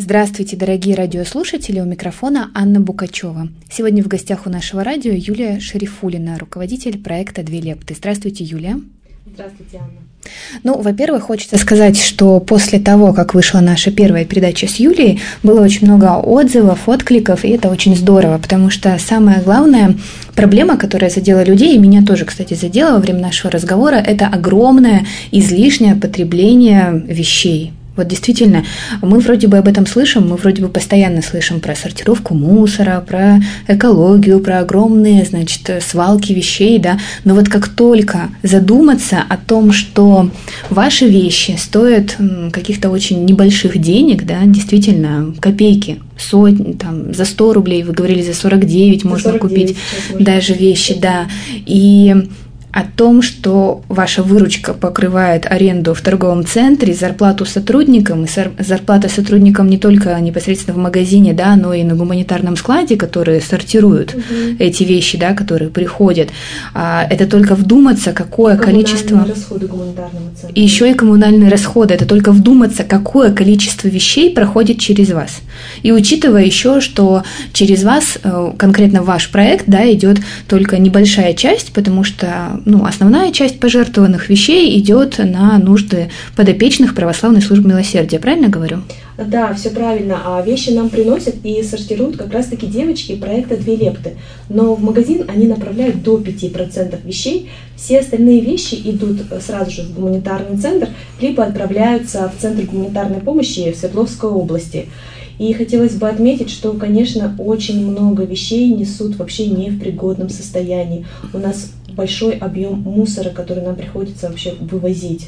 Здравствуйте, дорогие радиослушатели, у микрофона Анна Букачева. Сегодня в гостях у нашего радио Юлия Шарифуллина, руководитель проекта «Две лепты». Здравствуйте, Юлия. Здравствуйте, Анна. Во-первых, хочется сказать, что после того, как вышла наша первая передача с Юлией, было очень много отзывов, откликов, и это очень здорово, потому что самая главная проблема, которая задела людей, и меня тоже, кстати, задела во время нашего разговора, это огромное излишнее потребление вещей. Вот действительно, мы вроде бы об этом слышим, мы вроде бы постоянно слышим про сортировку мусора, про экологию, про огромные, свалки вещей, да, но вот как только задуматься о том, что ваши вещи стоят каких-то очень небольших денег, да, действительно, копейки, сотни, за 100 рублей, вы говорили, за 49 можно купить даже вещи, да, и о том, что ваша выручка покрывает аренду в торговом центре, зарплату сотрудникам, и зарплата сотрудникам не только непосредственно в магазине, да, но и на гуманитарном складе, которые сортируют эти вещи, да, которые приходят. Это только вдуматься, какое количество... расходы гуманитарного центра. И еще и коммунальные расходы. Это только вдуматься, какое количество вещей проходит через вас. И учитывая еще, что через вас, конкретно ваш проект, да, идет только небольшая часть, потому что основная часть пожертвованных вещей идет на нужды подопечных православной службы милосердия. Правильно говорю? Да, все правильно. А вещи нам приносят и сортируют как раз-таки девочки проекта «Две лепты». Но в магазин они направляют до 5% вещей. Все остальные вещи идут сразу же в гуманитарный центр, либо отправляются в Центр гуманитарной помощи в Свердловской области. И хотелось бы отметить, что, конечно, очень много вещей несут вообще не в пригодном состоянии. У нас большой объем мусора, который нам приходится вообще вывозить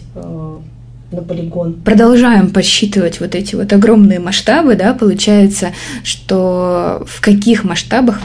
на полигон. Продолжаем подсчитывать вот эти вот огромные масштабы, да, получается, что в каких масштабах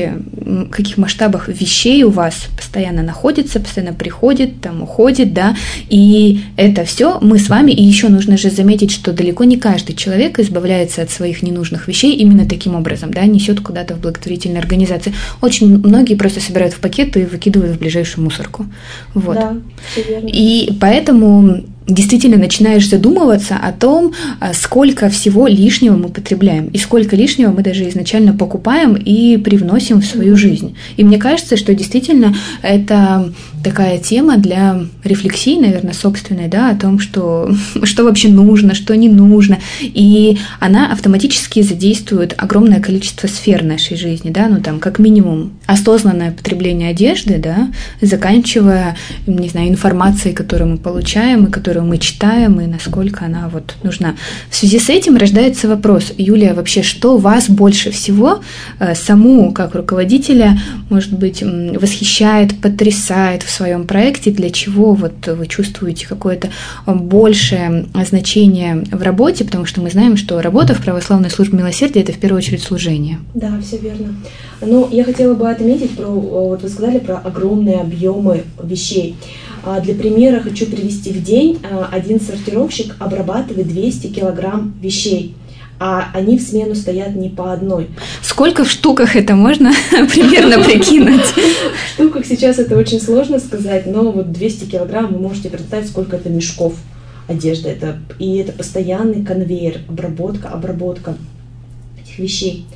вещей у вас постоянно находится, постоянно приходит, уходит, да, и это все мы с вами, и еще нужно же заметить, что далеко не каждый человек избавляется от своих ненужных вещей именно таким образом, да, несет куда-то в благотворительные организации. Очень многие просто собирают в пакеты и выкидывают в ближайшую мусорку. Вот. Да, все верно. И поэтому действительно начинаешь задумываться о том, сколько всего лишнего мы потребляем, и сколько лишнего мы даже изначально покупаем и привносим в свою жизнь. И мне кажется, что действительно это такая тема для рефлексии, наверное, собственной, да, о том, что вообще нужно, что не нужно. И она автоматически задействует огромное количество сфер нашей жизни, да, как минимум осознанное потребление одежды, да, заканчивая, не знаю, информацией, которую мы получаем и которую мы читаем, и насколько она нужна. В связи с этим рождается вопрос, Юлия, вообще, что вас больше всего саму, как руководителя, может быть, восхищает, потрясает в своем проекте, для чего вы чувствуете какое-то большее значение в работе, потому что мы знаем, что работа в православной службе милосердия – это в первую очередь служение. Да, все верно. Но я хотела бы отметить, вы сказали про огромные объемы вещей. Для примера хочу привести в день. Один сортировщик обрабатывает 200 килограмм вещей, а они в смену стоят не по одной. Сколько в штуках это можно примерно прикинуть? В штуках сейчас это очень сложно сказать, но 200 килограмм вы можете представить, сколько это мешков одежды. И это постоянный конвейер, обработка этих вещей.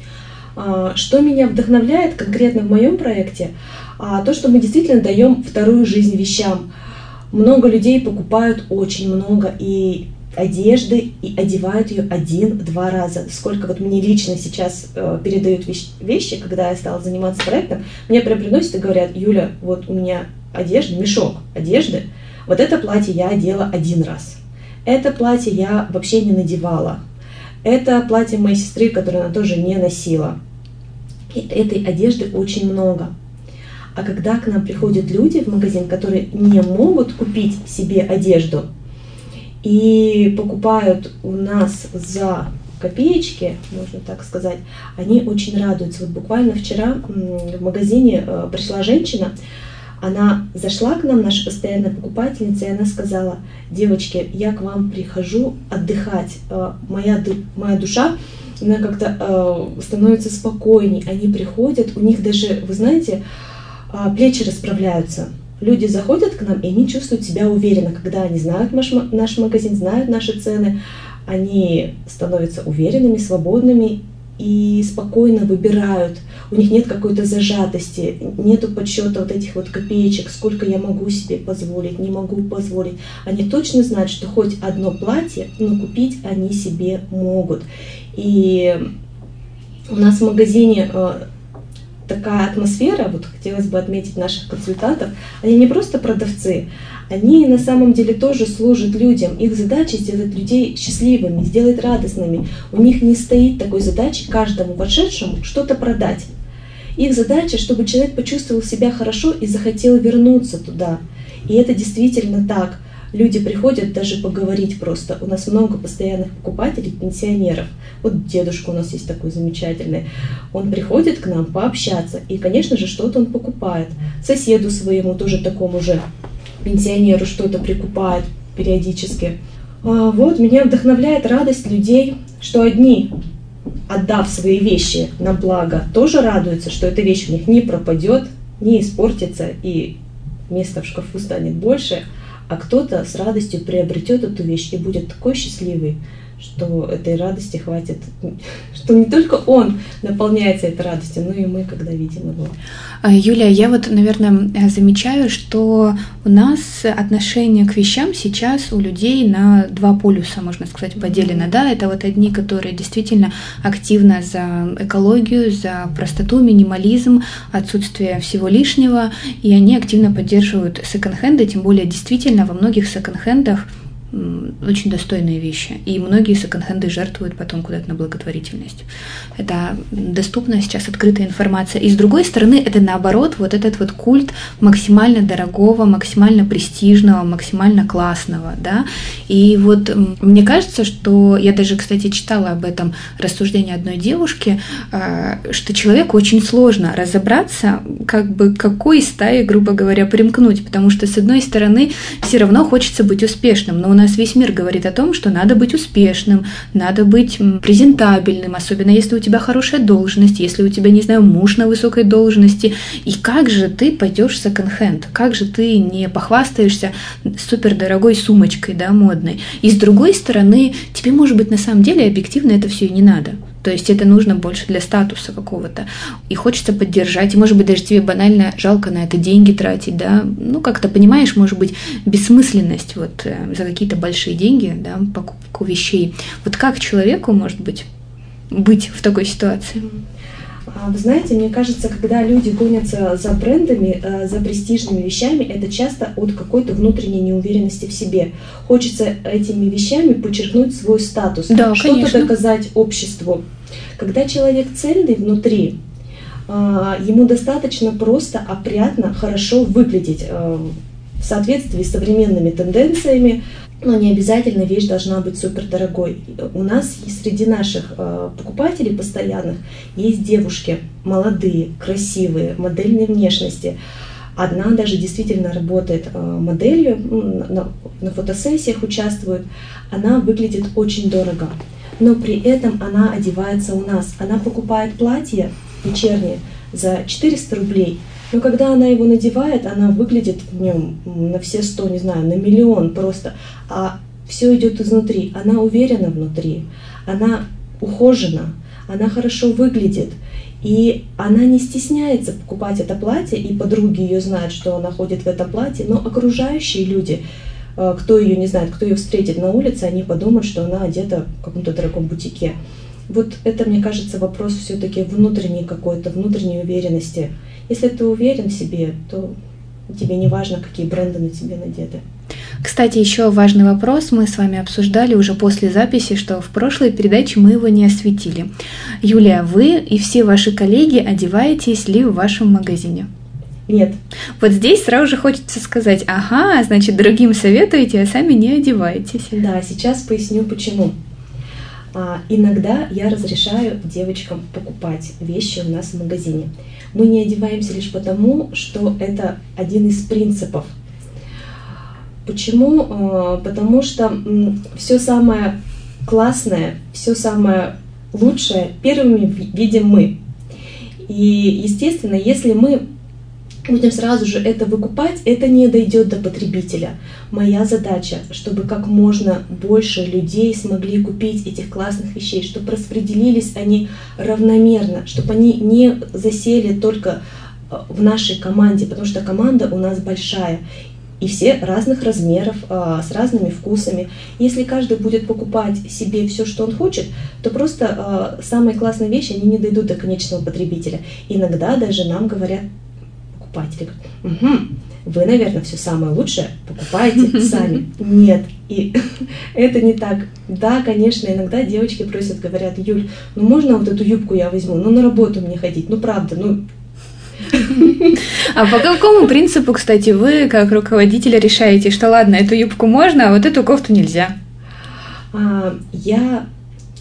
Что меня вдохновляет конкретно в моем проекте, то, что мы действительно даем вторую жизнь вещам. Много людей покупают очень много и одежды, и одевают ее 1-2 раза. Сколько мне лично сейчас передают вещи, когда я стала заниматься проектом, мне прям приносят и говорят: Юля, у меня одежда, мешок одежды, это платье я одела 1 раз. Это платье я вообще не надевала. Это платье моей сестры, которое она тоже не носила. И этой одежды очень много. А когда к нам приходят люди в магазин, которые не могут купить себе одежду и покупают у нас за копеечки, можно так сказать, они очень радуются. Буквально вчера в магазине пришла женщина, она зашла к нам, наша постоянная покупательница, и она сказала: девочки, я к вам прихожу отдыхать, моя душа, она как-то становится спокойней, они приходят, у них даже, вы знаете, плечи расправляются. Люди заходят к нам, и они чувствуют себя уверенно, когда они знают наш магазин, знают наши цены, они становятся уверенными, свободными и спокойно выбирают. У них нет какой-то зажатости, нету подсчета вот этих вот копеечек, сколько я могу себе позволить, не могу позволить. Они точно знают, что хоть одно платье, но купить они себе могут. И у нас в магазине такая атмосфера, вот хотелось бы отметить наших консультантов, они не просто продавцы, они на самом деле тоже служат людям. Их задача сделать людей счастливыми, сделать радостными. У них не стоит такой задачи каждому вошедшему что-то продать. Их задача, чтобы человек почувствовал себя хорошо и захотел вернуться туда. И это действительно так. Люди приходят даже поговорить просто. У нас много постоянных покупателей, пенсионеров. Вот дедушка у нас есть такой замечательный. Он приходит к нам пообщаться. И, конечно же, что-то он покупает. Соседу своему, тоже такому же пенсионеру, что-то прикупает периодически. Вот, меня вдохновляет радость людей, что одни, отдав свои вещи на благо, тоже радуются, что эта вещь у них не пропадет, не испортится и места в шкафу станет больше, а кто-то с радостью приобретет эту вещь и будет такой счастливый, что этой радости хватит, что не только он наполняется этой радостью, но и мы, когда видим его. Юлия, я вот, наверное, замечаю, что у нас отношение к вещам сейчас у людей на два полюса, можно сказать, поделено. Да, это вот одни, которые действительно активно за экологию, за простоту, минимализм, отсутствие всего лишнего, и они активно поддерживают секонд-хенды, тем более действительно во многих секонд-хендах очень достойные вещи. И многие секонд-хенды жертвуют потом куда-то на благотворительность. Это доступна сейчас открытая информация. И с другой стороны, это наоборот, вот этот вот культ максимально дорогого, максимально престижного, максимально классного. Да? И вот мне кажется, что я даже, кстати, читала об этом рассуждении одной девушки, что человеку очень сложно разобраться, как бы к какой стае, грубо говоря, примкнуть. Потому что, с одной стороны, все равно хочется быть успешным, но у нас весь мир говорит о том, что надо быть успешным, надо быть презентабельным, особенно если у тебя хорошая должность, если у тебя, не знаю, муж на высокой должности. И как же ты пойдешь в секонд-хенд? Как же ты не похвастаешься супердорогой сумочкой, да, модной? И с другой стороны, тебе, может быть, на самом деле объективно это все и не надо. То есть это нужно больше для статуса какого-то. И хочется поддержать. И, может быть, даже тебе банально жалко на это деньги тратить, да. Ну, как-то понимаешь, может быть, бессмысленность вот за какие-то большие деньги, да, покупку вещей. Вот как человеку, может быть в такой ситуации? Вы знаете, мне кажется, когда люди гонятся за брендами, за престижными вещами, это часто от какой-то внутренней неуверенности в себе. Хочется этими вещами подчеркнуть свой статус, да, что-то конечно. доказать обществу. Когда человек цельный внутри, ему достаточно просто опрятно, хорошо выглядеть в соответствии с современными тенденциями, но не обязательно вещь должна быть супердорогой. У нас среди наших покупателей постоянных есть девушки молодые, красивые, модельной внешности. Одна даже действительно работает моделью, на фотосессиях участвует. Она выглядит очень дорого, но при этом она одевается у нас. Она покупает платье вечернее за 400 рублей. Но когда она его надевает, она выглядит в нем на все 100, не знаю, на миллион просто. А все идет изнутри. Она уверена внутри, она ухожена, она хорошо выглядит. И она не стесняется покупать это платье, и подруги ее знают, что она ходит в этом платье, но окружающие люди, кто ее не знает, кто ее встретит на улице, они подумают, что она одета в каком-то дорогом бутике. Вот это, мне кажется, вопрос все-таки внутренней какой-то, внутренней уверенности. Если ты уверен в себе, то тебе не важно, какие бренды на тебе надеты. Кстати, еще важный вопрос мы с вами обсуждали уже после записи, что в прошлой передаче мы его не осветили. Юлия, вы и все ваши коллеги одеваетесь ли в вашем магазине? Нет. Вот здесь сразу же хочется сказать, ага, значит, другим советуете, а сами не одеваетесь. Да, сейчас поясню почему. Иногда я разрешаю девочкам покупать вещи у нас в магазине. Мы не одеваемся лишь потому, что это один из принципов. Почему? Потому что все самое классное, все самое лучшее первыми видим мы. И, естественно, если мы будем сразу же это выкупать, это не дойдет до потребителя. Моя задача, чтобы как можно больше людей смогли купить этих классных вещей, чтобы распределились они равномерно, чтобы они не засели только в нашей команде, потому что команда у нас большая. И все разных размеров, с разными вкусами. Если каждый будет покупать себе все, что он хочет, то просто самые классные вещи, они не дойдут до конечного потребителя. Иногда даже нам говорят покупатели, угу, вы, наверное, все самое лучшее покупаете сами. Нет, и это не так. Да, конечно, иногда девочки просят, говорят: Юль, ну можно вот эту юбку я возьму, ну на работу мне ходить, ну правда, ну... А по какому принципу, кстати, вы, как руководитель, решаете, что ладно, эту юбку можно, а вот эту кофту нельзя? Я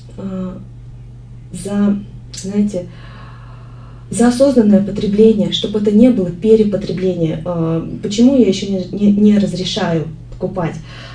за осознанное потребление, чтобы это не было перепотребление. Почему я еще не разрешаю покупать?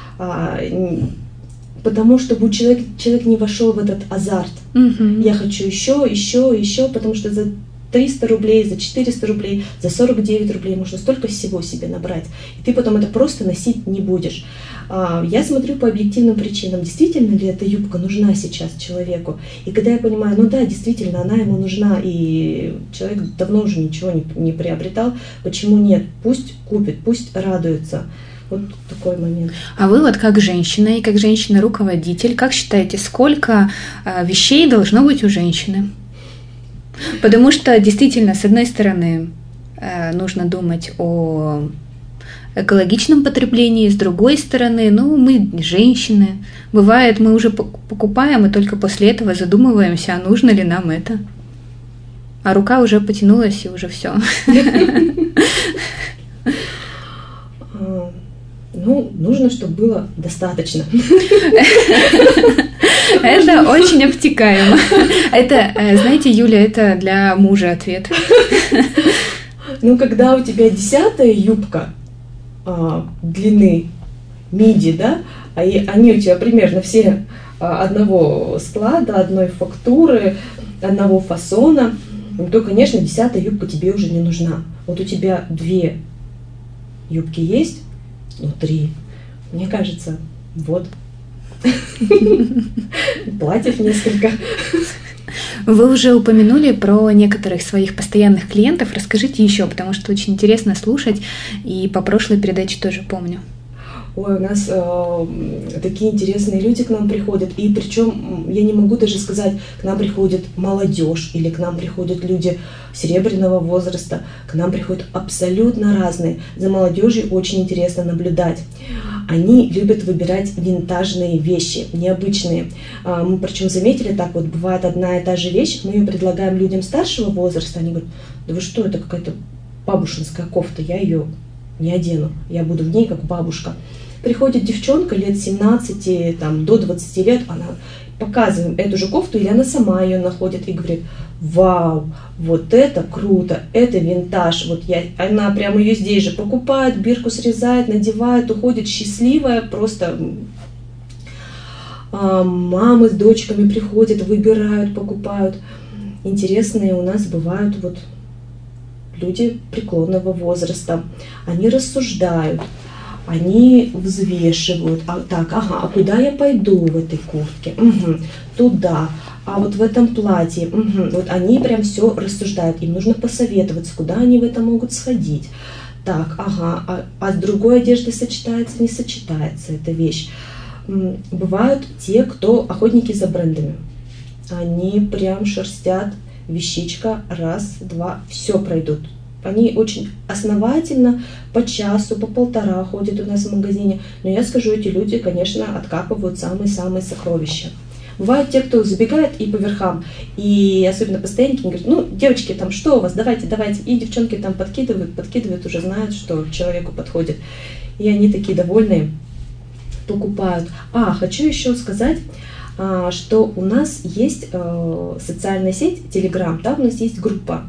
Потому что человек не вошел в этот азарт. Я хочу еще, потому что за 300 рублей, за 400 рублей, за 49 рублей можно столько всего себе набрать. И ты потом это просто носить не будешь. Я смотрю по объективным причинам, действительно ли эта юбка нужна сейчас человеку. И когда я понимаю, ну да, действительно, она ему нужна, и человек давно уже ничего не приобретал, почему нет? Пусть купит, пусть радуется. Вот такой момент. А вы вот как женщина и как женщина-руководитель, как считаете, сколько вещей должно быть у женщины? Потому что действительно, с одной стороны, нужно думать о экологичном потреблении, с другой стороны, ну, мы женщины. Бывает, мы уже покупаем и только после этого задумываемся, а нужно ли нам это. А рука уже потянулась, и уже все. Ну, нужно, чтобы было достаточно. Это очень обтекаемо. Это, знаете, Юля, это для мужа ответ. Ну, когда у тебя 10-я юбка длины миди, да, и они у тебя примерно все одного склада, одной фактуры, одного фасона, то, конечно, 10-я юбка тебе уже не нужна. Вот у тебя 2 юбки есть, ну 3, мне кажется, вот. Платьев несколько. Вы уже упомянули про некоторых своих постоянных клиентов. Расскажите еще, потому что очень интересно слушать, и по прошлой передаче тоже помню. Ой, у нас такие интересные люди к нам приходят, и причем я не могу даже сказать, к нам приходит молодежь или к нам приходят люди серебряного возраста, к нам приходят абсолютно разные. За молодежью очень интересно наблюдать. Они любят выбирать винтажные вещи, необычные. Мы причем заметили так, вот бывает одна и та же вещь, мы ее предлагаем людям старшего возраста, они говорят: да вы что, это какая-то бабушкинская кофта, я ее не одену, я буду в ней как бабушка. Приходит девчонка лет 17, там, до 20 лет, она показывает эту же кофту, или она сама ее находит и говорит: вау, вот это круто, это винтаж. Вот она прямо ее здесь же покупает, бирку срезает, надевает, уходит счастливая, просто мамы с дочками приходят, выбирают, покупают. Интересные у нас бывают вот люди преклонного возраста. Они рассуждают, они взвешивают. А куда я пойду в этой куртке? Угу, туда. А вот в этом платье. Угу. Вот они прям все рассуждают. Им нужно посоветоваться, куда они в это могут сходить. Так, ага, а с другой одеждой сочетается, не сочетается эта вещь. Бывают те, кто охотники за брендами. Они прям шерстят, вещичка, раз, два, все пройдут. Они очень основательно по часу, по полтора ходят у нас в магазине. Но я скажу, эти люди, конечно, откапывают самые-самые сокровища. Бывают те, кто забегает и по верхам, и особенно постоянники, говорят: ну, девочки, там, что у вас, давайте. И девчонки там подкидывают, уже знают, что человеку подходит. И они такие довольные, покупают. Хочу еще сказать, что у нас есть социальная сеть Telegram, там у нас есть группа,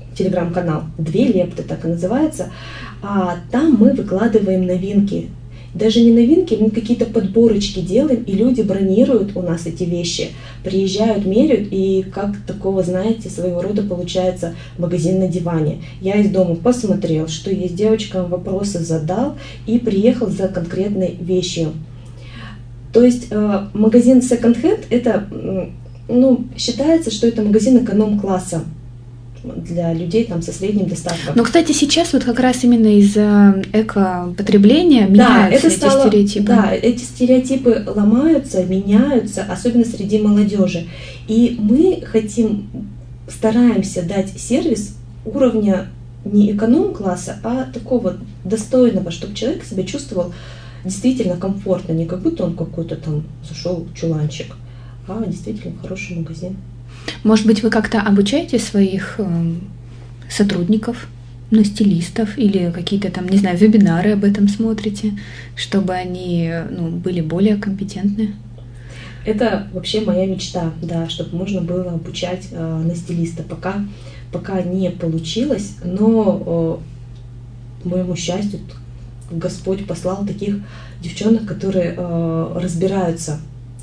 телеграм-канал «Две лепты», так и называется. Там мы выкладываем новинки. даже не новинки, мы какие-то подборочки делаем, и люди бронируют у нас эти вещи, приезжают, меряют, и как такого, знаете, своего рода получается магазин на диване. Я из дома посмотрел, что есть, девочкам вопросы задал и приехал за конкретной вещью. То есть магазин секонд-хенд это, считается, что это магазин эконом-класса для людей там со средним достатком. Но, кстати, сейчас вот как раз именно из-за экопотребления меняются эти стереотипы. Да, эти стереотипы ломаются, меняются, особенно среди молодежи. И мы стараемся дать сервис уровня не эконом-класса, а такого достойного, чтобы человек себя чувствовал действительно комфортно, не как будто он какой-то там зашел в чуланчик, а действительно хороший магазин. Может быть, вы как-то обучаете своих сотрудников, стилистов или какие-то там, не знаю, вебинары об этом смотрите, чтобы они были более компетентны? Это вообще моя мечта, да, чтобы можно было обучать на стилиста. Пока не получилось, но к моему счастью, Господь послал таких девчонок, которые разбираются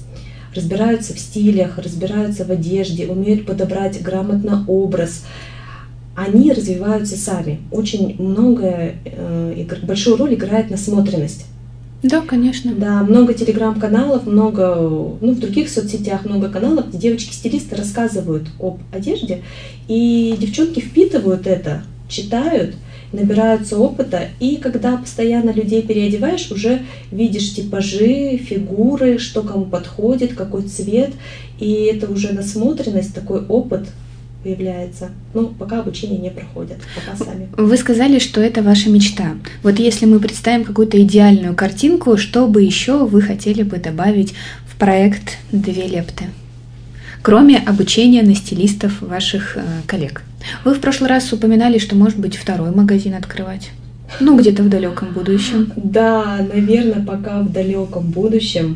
в стилях, разбираются в одежде, умеют подобрать грамотно образ. Они развиваются сами. Очень большую роль играет насмотренность. Да, конечно. Да, много телеграм-каналов, в других соцсетях много каналов, где девочки-стилисты рассказывают об одежде, и девчонки впитывают это, читают, набираются опыта, и когда постоянно людей переодеваешь, уже видишь типажи, фигуры, что кому подходит, какой цвет, и это уже насмотренность, такой опыт появляется. Пока обучение не проходит, пока сами. Вы сказали, что это ваша мечта. Вот если мы представим какую-то идеальную картинку, что бы еще вы хотели бы добавить в проект «Две лепты», кроме обучения на стилистов ваших коллег? Вы в прошлый раз упоминали, что, может быть, второй магазин открывать. Где-то в далеком будущем. Да, наверное, пока в далеком будущем.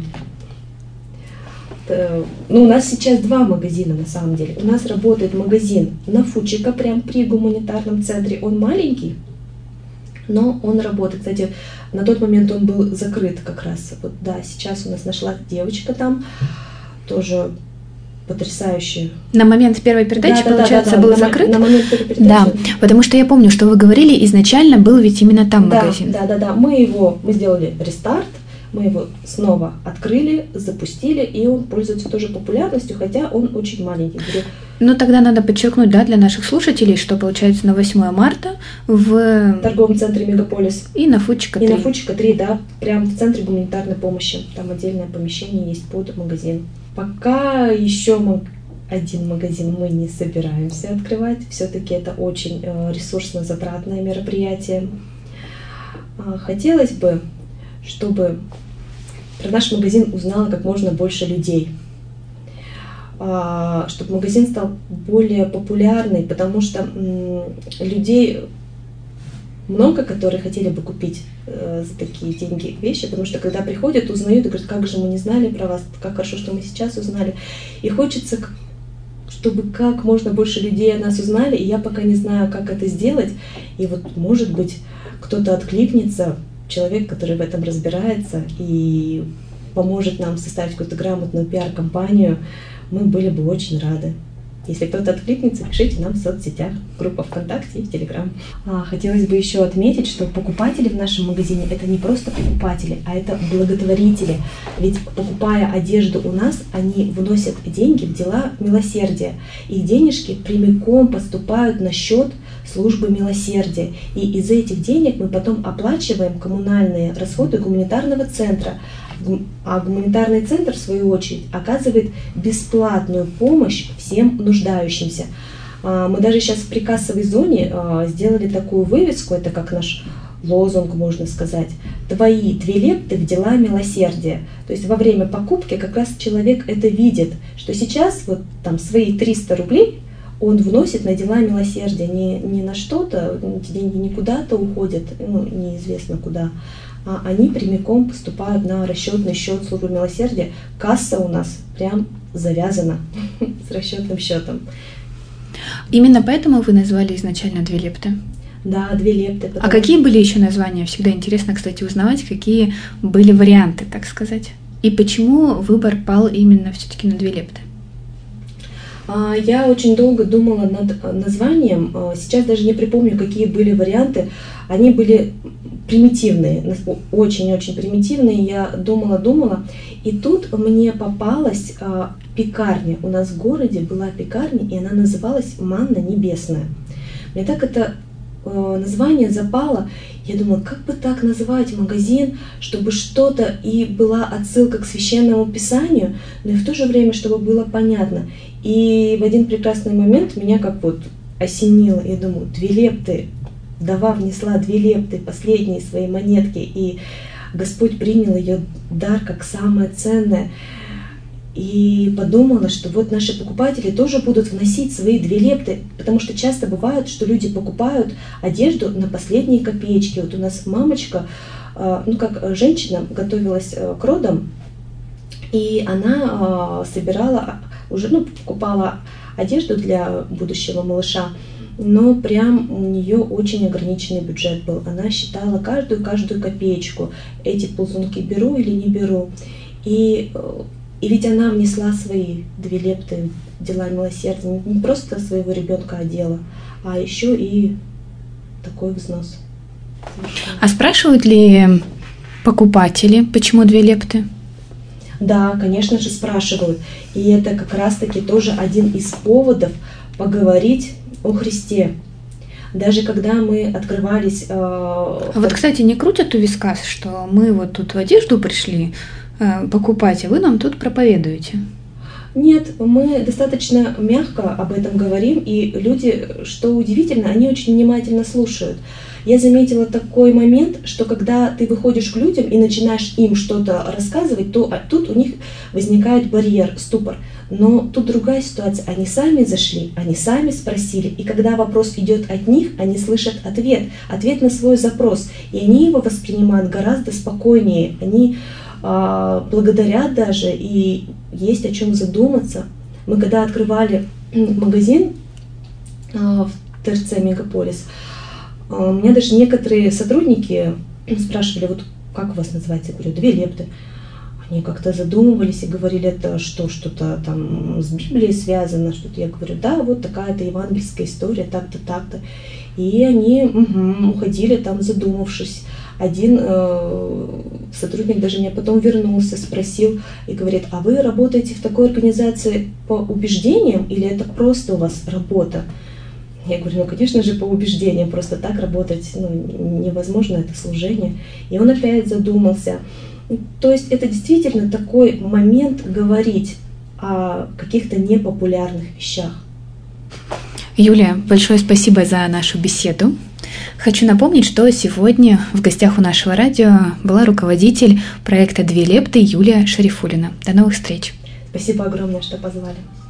У нас сейчас 2 магазина на самом деле. У нас работает магазин на Фучика, прям при гуманитарном центре. Он маленький, но он работает. Кстати, на тот момент он был закрыт как раз. Сейчас у нас нашла девочка там, тоже потрясающие. На момент первой передачи, получается, был закрыт? На момент первой передачи. Да, потому что я помню, что вы говорили, изначально был ведь именно там магазин. Да. Мы сделали рестарт, мы его снова открыли, запустили, и он пользуется тоже популярностью, хотя он очень маленький. Тогда надо подчеркнуть, для наших слушателей, что получается на 8 марта в торговом центре Мегаполис. И на Фучика 3. И на Фучика 3, да, прямо в центре гуманитарной помощи. Там отдельное помещение есть под магазин. Пока еще один магазин мы не собираемся открывать. Все-таки это очень ресурсно-затратное мероприятие. Хотелось бы, чтобы про наш магазин узнало как можно больше людей. Чтобы магазин стал более популярный, потому что людей много, которые хотели бы купить за такие деньги вещи, потому что когда приходят, узнают и говорят, как же мы не знали про вас, как хорошо, что мы сейчас узнали. И хочется, чтобы как можно больше людей о нас узнали, и я пока не знаю, как это сделать. И может быть, кто-то откликнется, человек, который в этом разбирается и поможет нам составить какую-то грамотную пиар-компанию, мы были бы очень рады. Если кто-то откликнется, пишите нам в соцсетях, группа ВКонтакте и в Телеграм. Хотелось бы еще отметить, что покупатели в нашем магазине это не просто покупатели, а это благотворители. Ведь покупая одежду у нас, они вносят деньги в дела милосердия. Их денежки прямиком поступают на счет службы милосердия. И из этих денег мы потом оплачиваем коммунальные расходы гуманитарного центра. А гуманитарный центр, в свою очередь, оказывает бесплатную помощь всем нуждающимся. Мы даже сейчас в прикассовой зоне сделали такую вывеску, это как наш лозунг, можно сказать, «Твои 2 лепты в дела милосердия». То есть во время покупки как раз человек это видит, что сейчас свои 300 рублей он вносит на дела милосердия, не на что-то, эти деньги не куда-то уходят, неизвестно куда, а они прямиком поступают на расчетный счет службы милосердия. Касса у нас прям завязана с расчетным счетом. Именно поэтому вы назвали изначально 2 лепты? Да, 2 лепты. А какие были еще названия? Всегда интересно, кстати, узнавать, какие были варианты, так сказать. И почему выбор пал именно все-таки на 2 лепты? Я очень долго думала над названием. Сейчас даже не припомню, какие были варианты. Они были примитивные, очень-очень примитивные. Я думала. И тут мне попалась пекарня. У нас в городе была пекарня, и она называлась «Манна небесная». Мне так это название запало. Я думала, как бы так назвать магазин, чтобы что-то и была отсылка к священному писанию, но и в то же время, чтобы было понятно. И в один прекрасный момент меня как вот осенило. Я думаю, 2 лепты. Вдова внесла 2 лепты, последние свои монетки, и Господь принял ее дар как самое ценное. И подумала, что вот наши покупатели тоже будут вносить свои 2 лепты, потому что часто бывает, что люди покупают одежду на последние копеечки. Вот у нас мамочка, как женщина, готовилась к родам, и она собирала уже, покупала одежду для будущего малыша, но прям у нее очень ограниченный бюджет был. Она считала каждую копеечку. Эти ползунки беру или не беру. И ведь она внесла свои 2 лепты в дела милосердия, не просто своего ребенка одела, а еще и такой взнос. А спрашивают ли покупатели, почему 2 лепты? Да, конечно же, спрашивают. И это как раз-таки тоже один из поводов поговорить о Христе. Даже когда мы открывались... Вот, кстати, не крутят у виска, что мы вот тут в одежду пришли покупать, а вы нам тут проповедуете? Нет, мы достаточно мягко об этом говорим, и люди, что удивительно, они очень внимательно слушают. Я заметила такой момент, что когда ты выходишь к людям и начинаешь им что-то рассказывать, то тут у них возникает барьер, ступор. Но тут другая ситуация. Они сами зашли, они сами спросили, и когда вопрос идет от них, они слышат ответ на свой запрос, и они его воспринимают гораздо спокойнее. Они благодарят даже, и есть о чем задуматься. Мы когда открывали магазин в ТРЦ «Мегаполис», меня даже некоторые сотрудники спрашивали, вот как у вас называется? Я говорю, 2 лепты. Они как-то задумывались и говорили, это что-то там с Библией связано, что-то. Я говорю, да, вот такая-то евангельская история, так-то, так-то. И они уходили там, задумавшись. Один сотрудник даже мне потом вернулся, спросил и говорит, а вы работаете в такой организации по убеждениям или это просто у вас работа? Я говорю, конечно же, по убеждениям, просто так работать невозможно, это служение. И он опять задумался. То есть это действительно такой момент говорить о каких-то непопулярных вещах. Юлия, большое спасибо за нашу беседу. Хочу напомнить, что сегодня в гостях у нашего радио была руководитель проекта «2 лепты» Юлия Шарифуллина. До новых встреч. Спасибо огромное, что позвали.